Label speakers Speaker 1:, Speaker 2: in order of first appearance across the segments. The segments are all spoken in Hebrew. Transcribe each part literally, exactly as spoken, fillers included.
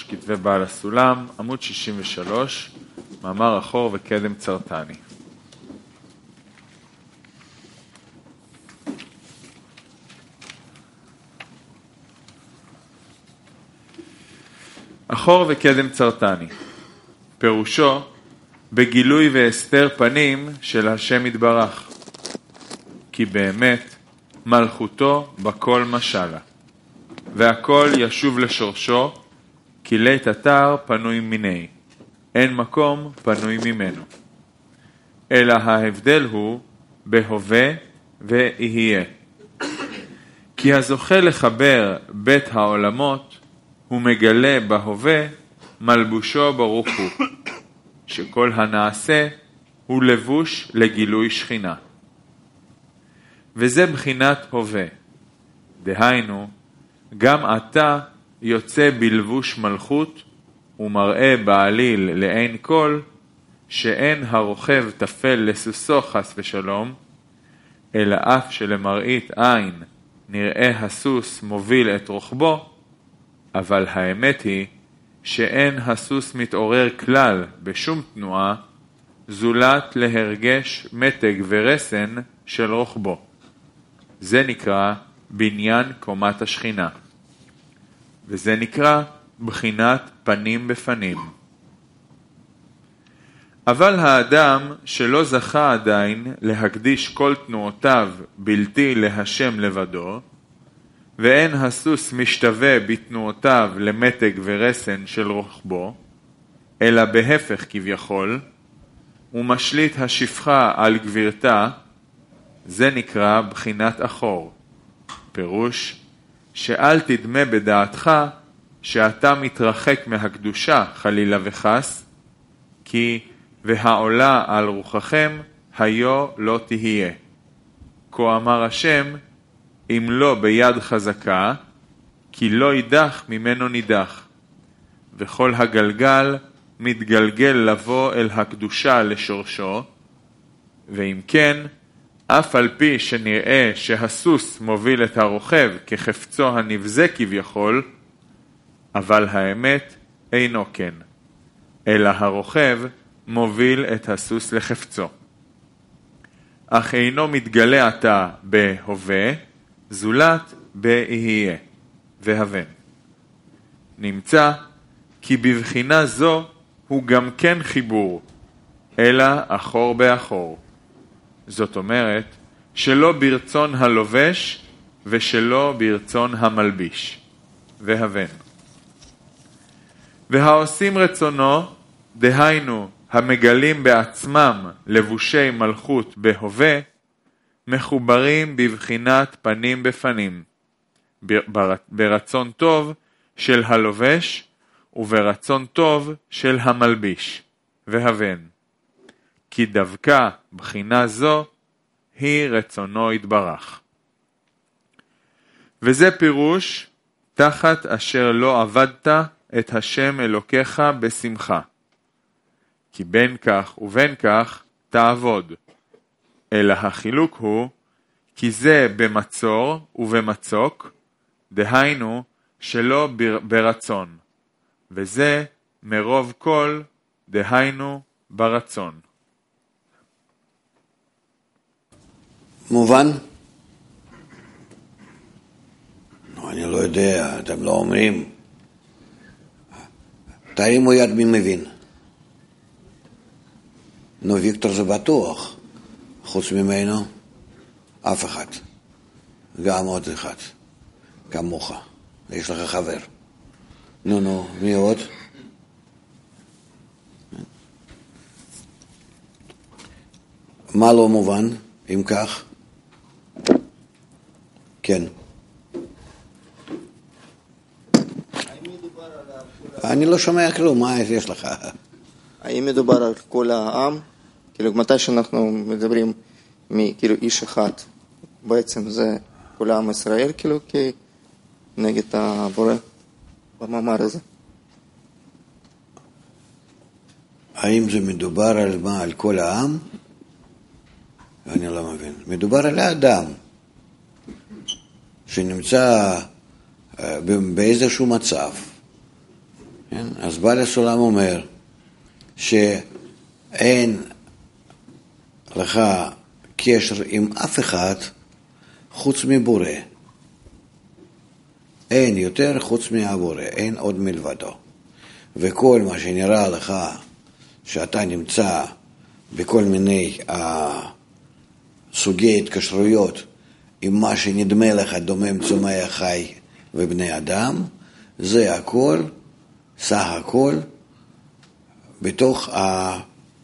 Speaker 1: כתבי בעל הסולם, עמוד שישים ושלוש, מאמר אחור וקדם צרטני. אחור וקדם צרטני, פירושו בגילוי והסתר פנים של השם יתברך, כי באמת מלכותו בכל משלה, והכל ישוב לשורשו, כי לית אתר פנוי מיני, אין מקום פנוי ממנו. אלא ההבדל הוא בהווה ויהיה. כי הזוכה לחבר בית העולמות, הוא מגלה בהווה מלבושו ברוך הוא, שכל הנעשה הוא לבוש לגילוי שכינה. וזה בחינת הווה. דהיינו, גם אתה יוצא בלבוש מלכות ומראה בעליל לעין כל, שאין הרוכב תפל לסוסו חס ושלום, אלא אף שלמראית עין נראה הסוס מוביל את רוחבו, אבל האמת היא שאין הסוס מתעורר כלל בשום תנועה, זולת להרגש מתג ורסן של רוחבו. זה נקרא בניין קומת השכינה, וזה נקרא בחינת פנים בפנים. אבל האדם שלא זכה עדיין להקדיש כל תנועותיו בלתי להשם לבדו, ואין הסוס משתווה בתנועותיו למתג ורסן של רוחבו, אלא בהפך כביכול, ומשליט השפחה על גבירתה, זה נקרא בחינת אחור. פירוש שאל תדמה בדעתך שאתה מתרחק מהקדושה חלילה וחס, כי והעולה על רוחכם היו לא תהיה. כה אמר השם, אם לא ביד חזקה, כי לא יידח ממנו נידח. וכל הגלגל מתגלגל לבוא אל הקדושה לשורשו, ואם כן, אף על פי שנראה שהסוס מוביל את הרוכב כחפצו הנבזה כביכול, אבל האמת אינו כן, אלא הרוכב מוביל את הסוס לחפצו. אך אינו מתגלה עתה בהווה, זולת בההיה והבן. נמצא כי בבחינה זו הוא גם כן חיבור, אלא אחור באחור. זאת אומרת, שלא ברצון הלובש ושלא ברצון המלביש, והבן. והעושים רצונו, דהיינו המגלים בעצמם לבושי מלכות בהווה, מחוברים בבחינת פנים בפנים, ברצון טוב של הלובש וברצון טוב של המלביש, והבן. כי דווקא בחינה זו היא רצונו יתברך. וזה פירוש תחת אשר לא עבדת את השם אלוקיך בשמחה. כי בין כך ובין כך תעבוד. אלא החילוק הוא, כי זה במצור ובמצוק, דהיינו שלא ברצון, וזה מרוב כל, דהיינו ברצון.
Speaker 2: מובן? לא, אני לא יודע, אתם לא אומרים. תרימו יד מי מבין. נו, ויקטור זה בטוח. חוץ ממנו, אף אחד. גם עוד אחד. כמוך. יש לך חבר. נו, נו, מי עוד? מה לא מובן, אם כך? כן. אני לא שומע כלום, מה יש לך?
Speaker 3: האם מדובר על כל העם? כאילו, מתי שאנחנו מדברים מכאילו איש אחד, בעצם זה כל העם ישראל, כאילו, כי נגד הבורא במאמר הזה.
Speaker 2: האם זה מדובר על מה? על כל העם? אני לא מבין. מדובר על האדם שנמצא באיזשהו מצב, כן? אז בעל הסולם אומר שאין לך קשר עם אף אחד חוץ מבורא. אין יותר חוץ מהבורא, אין עוד מלבדו. וכל מה שנראה לך שאתה נמצא בכל מיני uh, סוגי התקשרויות עם מה שנדמה לך דומם צומח חי ובני אדם, זה הכל, סך הכל, בתוך, ה,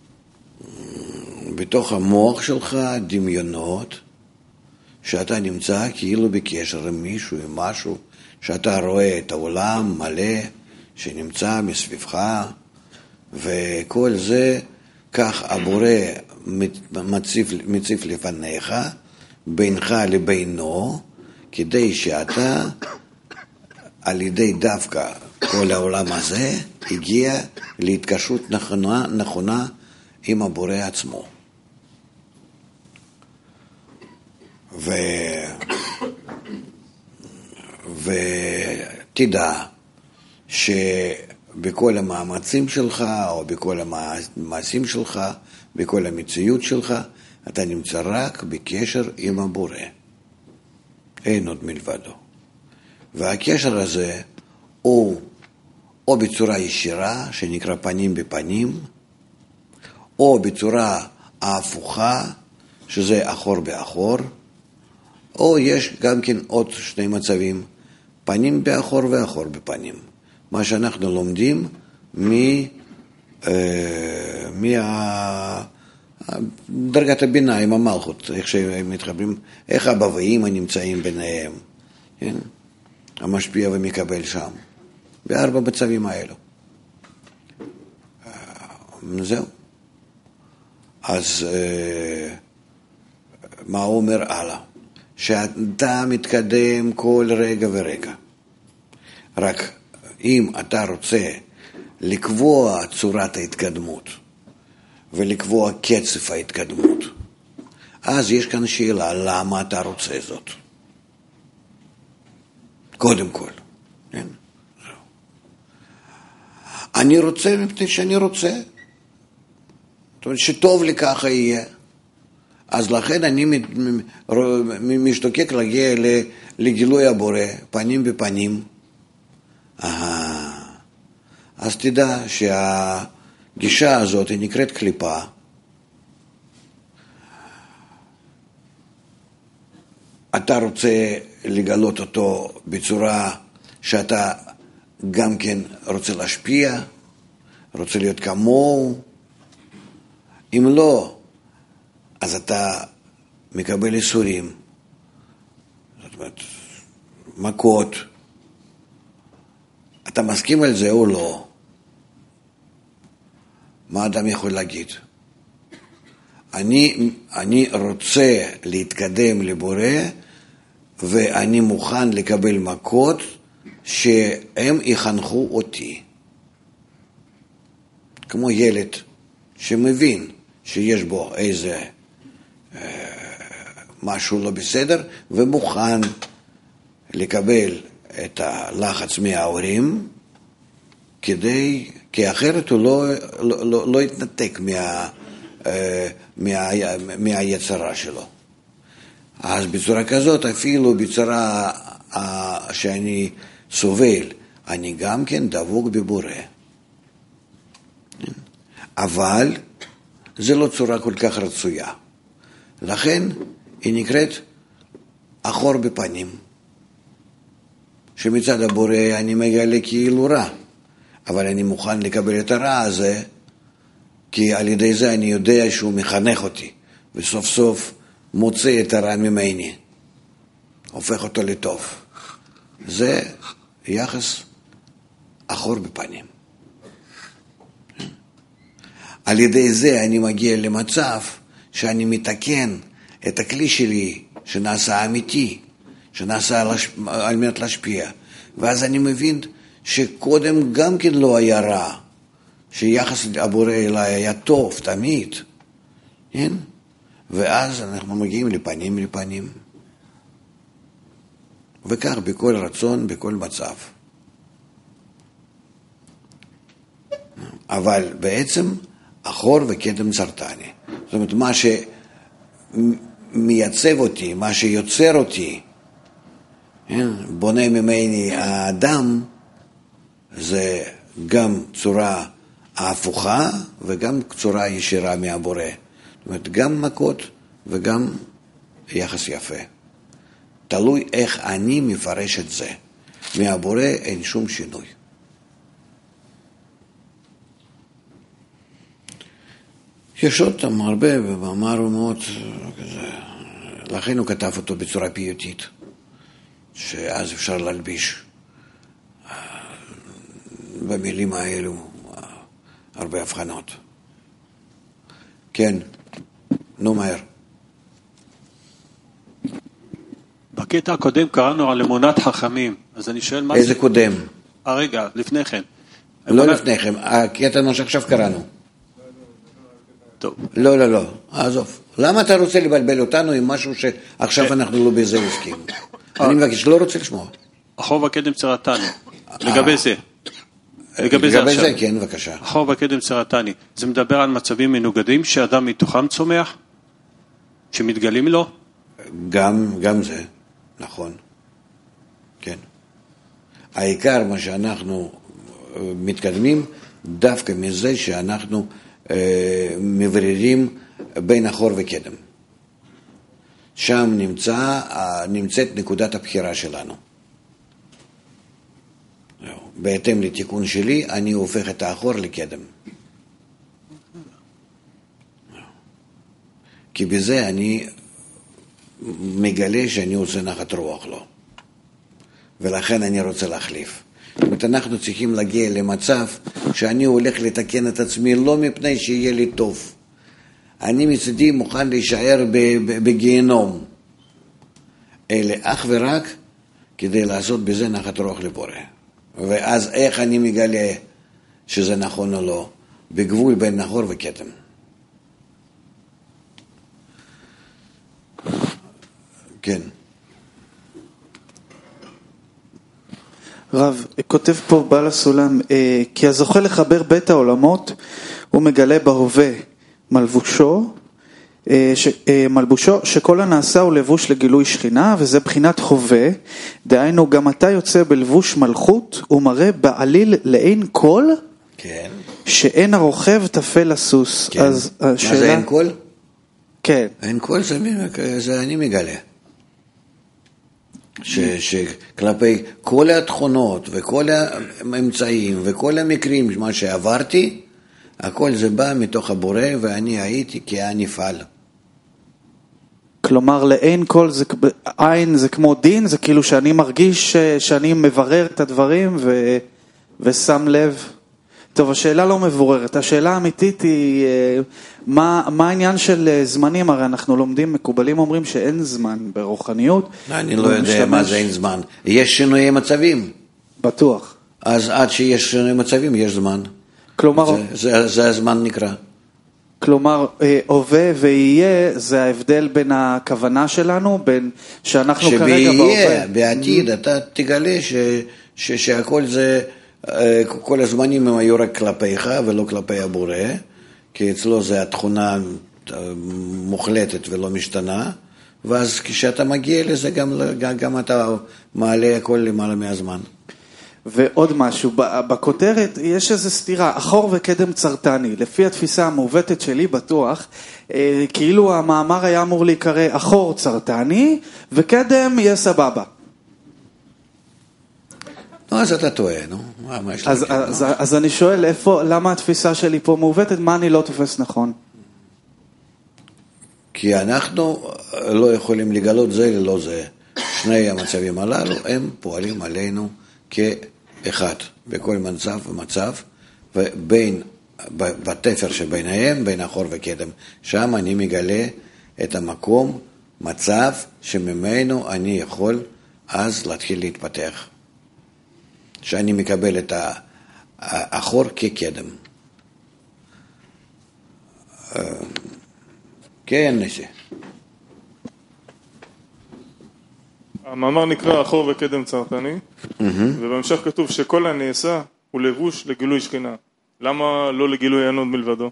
Speaker 2: בתוך המוח שלך דמיונות, שאתה נמצא כאילו בקשר עם מישהו, עם משהו, שאתה רואה את העולם מלא שנמצא מסביבך, וכל זה, כך הבורא מציב, מציב לפניך, בינך לבינו, כדי שאתה, על ידי דווקא כל העולם הזה, הגיע להתקשרות נכונה, נכונה עם הבורא עצמו. ו... ותדע שבכל המאמצים שלך, או בכל המעשים שלך, בכל המציאות שלך, אתה נמצא רק בקשר עם הבורא. אין עוד מלבדו. והקשר הזה הוא או בצורה ישירה, שנקרא פנים בפנים, או בצורה ההפוכה, שזה אחור באחור, או יש גם כן עוד שני מצבים, פנים באחור ואחור בפנים. מה שאנחנו לומדים מדרגת הביניים, המלכות, איך שהם מתחברים, איך הבבאים הנמצאים ביניהם, כן? המשפיע ומקבל שם, בארבע מצבים האלו. זהו. אז מה הוא אומר הלאה? שאתה מתקדם כל רגע ורגע. רק אם אתה רוצה לקבוע צורת ההתקדמות ולקבוע קצב ההתקדמות, אז יש כאן שאלה, למה אתה רוצה זאת? קודם כל. כן? אני רוצה מפני שאני רוצה. זאת אומרת שטוב לי ככה יהיה. אז לכן אני משתוקק להגיע לגילוי הבורא, פנים בפנים. אה, אז תדע שהגישה הזאת היא נקראת קליפה. אתה רוצה לגלות אותו בצורה שאתה גם כן רוצה להשפיע, רוצה להיות כמוהו. אם לא, אז אתה מקבל איסורים, זאת אומרת, מכות. אתה מסכים על זה או לא? מה אדם יכול להגיד? אני, אני רוצה להתקדם לבורא, ואני מוכן לקבל מכות שהם יחנכו אותי. כמו ילד שמבין שיש בו איזה משהו לא בסדר, ומוכן לקבל את הלחץ מההורים, כדי, כי אחרת הוא לא, לא, לא, לא יתנתק מה, מה, מהיצרה שלו. אז בצורה כזאת, אפילו בצורה שאני סובל, אני גם כן דבוק בבורא. אבל זה לא צורה כל כך רצויה. לכן היא נקראת אחור בפנים. שמצד הבורא אני מגלה כאילו רע, אבל אני מוכן לקבל את הרע הזה, כי על ידי זה אני יודע שהוא מחנך אותי, וסוף סוף מוצא את הרע ממני, הופך אותו לטוב. זה יחס אחור בפנים. על ידי זה אני מגיע למצב שאני מתקן את הכלי שלי שנעשה אמיתי, שנעשה על, על מנת להשפיע. ואז אני מבין שקודם גם כן לא היה רע, שיחס הבורא אליי היה טוב תמיד. כן? ואז אנחנו מגיעים לפנים לפנים. וכך בכל רצון, בכל מצב. אבל בעצם אחור וקדם צרטני. זאת אומרת, מה שמייצב אותי, מה שיוצר אותי, בונה ממני האדם, זה גם צורה ההפוכה וגם צורה ישירה מהבורא. זאת אומרת, גם מכות וגם יחס יפה. תלוי איך אני מפרש את זה. מהבורא אין שום שינוי. יש עוד שם הרבה, במאמר הוא מאוד כזה, לכן הוא כתב אותו בצורה פיוטית, שאז אפשר להלביש במילים האלו הרבה הבחנות. כן, נו מהר.
Speaker 4: בקטע הקודם קראנו על אמונת חכמים, אז אני שואל מה...
Speaker 2: איזה קודם?
Speaker 4: הרגע, לפני כן.
Speaker 2: לא לפני כן, הקטע מה שעכשיו קראנו.
Speaker 4: טוב.
Speaker 2: לא, לא, לא, עזוב. למה אתה רוצה לבלבל אותנו עם משהו שעכשיו אנחנו לא בזה עוסקים? אני מבקש, לא רוצה לשמוע.
Speaker 4: החור וקדם צרתני, לגבי זה.
Speaker 2: לגבי זה, כן, בבקשה.
Speaker 4: החור וקדם צרתני, זה מדבר על מצבים מנוגדים שאדם מתוכם צומח? שמתגלים לו?
Speaker 2: גם, גם זה, נכון. כן. העיקר מה שאנחנו מתקדמים, דווקא מזה שאנחנו מבררים בין אחור וקדם. שם נמצא, נמצאת נקודת הבחירה שלנו. בהתאם לתיקון שלי, אני הופך את האחור לקדם. כי בזה אני מגלה שאני רוצה נחת רוח לו. ולכן אני רוצה להחליף. זאת אומרת, אנחנו צריכים להגיע למצב שאני הולך לתקן את עצמי לא מפני שיהיה לי טוב. אני מצדי מוכן להישאר בגיהנום. אלא אך ורק כדי לעשות בזה נחת רוח לבורא. ואז איך אני מגלה שזה נכון או לא? בגבול בין נחור וקדם. כן.
Speaker 5: רב, כותב פה בעל הסולם, כי הזוכה לחבר בית העולמות, הוא מגלה בהווה מלבושו, ש, מלבושו שכל הנעשה הוא לבוש לגילוי שכינה, וזה בחינת חווה, דהיינו גם אתה יוצא בלבוש מלכות, ומראה בעליל לאין כל,
Speaker 2: כן. שאין
Speaker 5: הרוכב תפל לסוס.
Speaker 2: כן.
Speaker 5: אז השאלה...
Speaker 2: מה זה אין כל?
Speaker 5: כן.
Speaker 2: אין כל זה, זה אני מגלה. ש, שכלפי כל התכונות וכל האמצעים וכל המקרים מה שעברתי, הכל זה בא מתוך הבורא ואני הייתי כהנפעל.
Speaker 5: כלומר, לאין כל זה, עין זה כמו דין, זה כאילו שאני מרגיש שאני מברר את הדברים ו, ושם לב. טוב, השאלה לא מבוררת, השאלה האמיתית היא, מה, מה העניין של זמנים? הרי אנחנו לומדים, מקובלים אומרים שאין זמן ברוחניות.
Speaker 2: אני לא יודע משתמש... מה זה אין זמן. יש שינויי מצבים.
Speaker 5: בטוח.
Speaker 2: אז עד שיש שינויי מצבים יש זמן.
Speaker 5: כלומר...
Speaker 2: זה, זה, זה הזמן נקרא.
Speaker 5: כלומר, הווה ויהיה, זה ההבדל בין הכוונה שלנו, בין שאנחנו כרגע בהווה.
Speaker 2: שביהיה, בעתיד, אתה תגלה ש, ש, שהכל זה... כל הזמנים הם היו רק כלפיך ולא כלפי הבורא, כי אצלו זה התכונה מוחלטת ולא משתנה, ואז כשאתה מגיע לזה גם, גם, גם אתה מעלה הכל למעלה מהזמן.
Speaker 5: ועוד משהו, בכותרת יש איזו סתירה, אחור וקדם צרטני, לפי התפיסה המעוותת שלי בטוח, כאילו המאמר היה אמור להיקרא אחור צרטני וקדם יהיה סבבה.
Speaker 2: אז אתה טועה, נו.
Speaker 5: אז, אז, אז אני שואל, איפה, למה התפיסה שלי פה מעוותת? מה אני לא תופס נכון?
Speaker 2: כי אנחנו לא יכולים לגלות זה ללא זה. שני המצבים הללו הם פועלים עלינו כאחד, בכל מצב ומצב, ובין, בתפר שביניהם, בין אחור וקדם. שם אני מגלה את המקום, מצב שממנו אני יכול אז להתחיל להתפתח. שאני מקבל את האחור כקדם. כן, נשי.
Speaker 6: המאמר נקרא אחור וקדם צרטני, ובהמשך כתוב שכל הנעשה הוא לבוש לגילוי שכינה. למה לא לגילוי אין עוד מלבדו?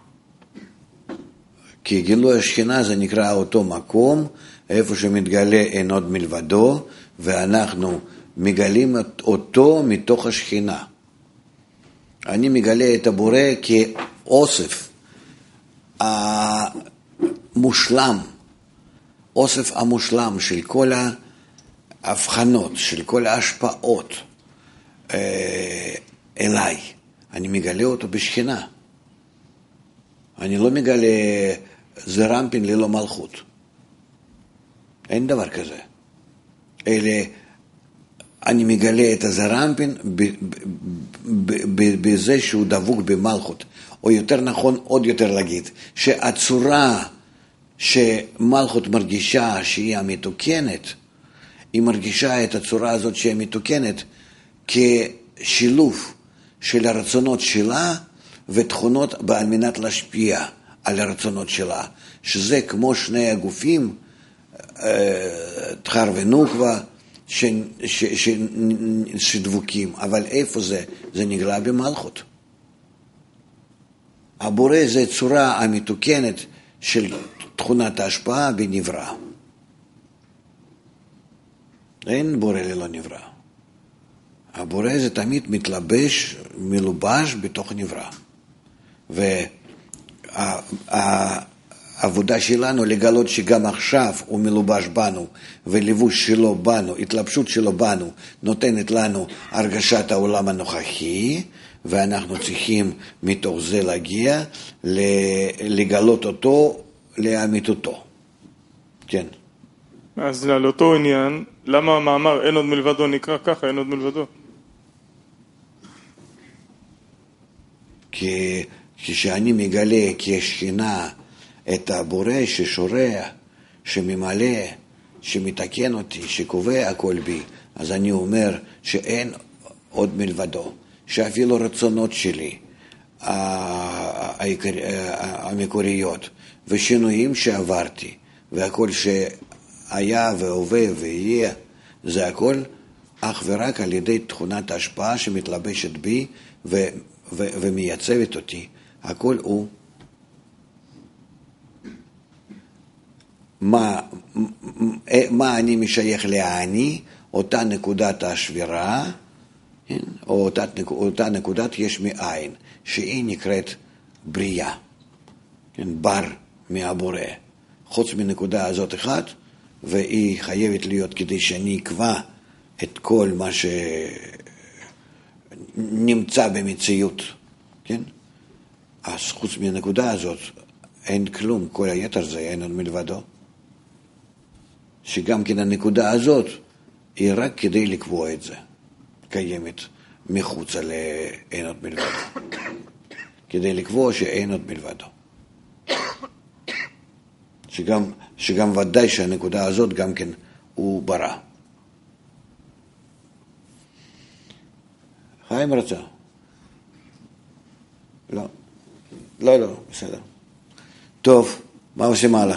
Speaker 2: כי גילוי השכינה זה נקרא אותו מקום, איפה שמתגלה אין עוד מלבדו, ואנחנו מגלים אותו מתוך השכינה. אני מגלה את הבורא כאוסף המושלם, אוסף המושלם של כל ההבחנות, של כל ההשפעות אליי. אני מגלה אותו בשכינה. אני לא מגלה זרמפין ללא מלכות. אין דבר כזה. אלא אני מגלה את הזרמפין בזה שהוא דבוק במלכות. או יותר נכון, עוד יותר להגיד, שהצורה שמלכות מרגישה שהיא המתוקנת, היא מרגישה את הצורה הזאת שהיא מתוקנת כשילוב של הרצונות שלה ותכונות על מנת להשפיע על הרצונות שלה, שזה כמו שני הגופים, תחר ונוקבה, ש, ש, ש, שדבוקים, אבל איפה זה? זה נגלה במלכות. הבורא זה צורה המתוקנת של תכונת ההשפעה בנברא. אין בורא ללא נברא. הבורא זה תמיד מתלבש, מלובש בתוך נברא. והעבודה שלנו לגלות שגם עכשיו הוא מלובש בנו, וליבוש שלו בנו, התלבשות שלו בנו, נותנת לנו הרגשת העולם הנוכחי, ואנחנו צריכים מתוך זה להגיע לגלות אותו, לאמיתותו. כן.
Speaker 6: אז על אותו עניין, למה המאמר אין עוד מלבדו נקרא ככה, אין עוד מלבדו?
Speaker 2: כי כשאני מגלה כשכינה את הבורא ששורע, שממלא, שמתקן אותי, שקובע הכל בי, אז אני אומר שאין עוד מלבדו, שאפילו רצונות שלי המקוריות ושינויים שעברתי והכל שהיה והווה ויהיה, זה הכל אך ורק על ידי תכונת ההשפעה שמתלבשת בי ו, ו, ומייצבת אותי. הכל הוא מה, מה אני משייך לעני, אותה נקודת השבירה, או אותה, אותה נקודת יש מאין, שהיא נקראת בריאה, כן, בר מהבורא. חוץ מנקודה הזאת אחת, והיא חייבת להיות כדי שאני אקבע את כל מה שנמצא במציאות, כן? אז חוץ מנקודה הזאת אין כלום, כל היתר זה אין עוד מלבדו. שגם כן הנקודה הזאת היא רק כדי לקבוע את זה, קיימת מחוץ לאין עוד מלבדו. כדי לקבוע שאין עוד מלבדו. שגם, שגם ודאי שהנקודה הזאת גם כן הוא ברא. חיים רצה? לא. לא, לא, בסדר. טוב, מה עושים הלאה?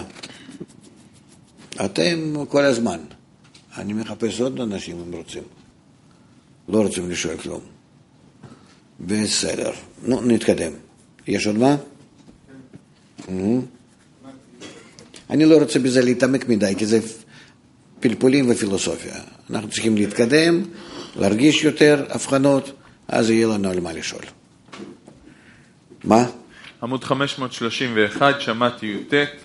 Speaker 2: אתם כל הזמן. אני מחפש עוד אנשים אם רוצים. לא רוצים לשאול כלום. בסדר. נו, נתקדם. יש עוד מה? אני לא רוצה בזה להתעמק מדי, כי זה פלפולים ופילוסופיה. אנחנו צריכים להתקדם, להרגיש יותר הבחנות, אז יהיה לנו על מה לשאול. מה?
Speaker 1: עמוד חמש מאות שלושים ואחת, שמעתי י"ט.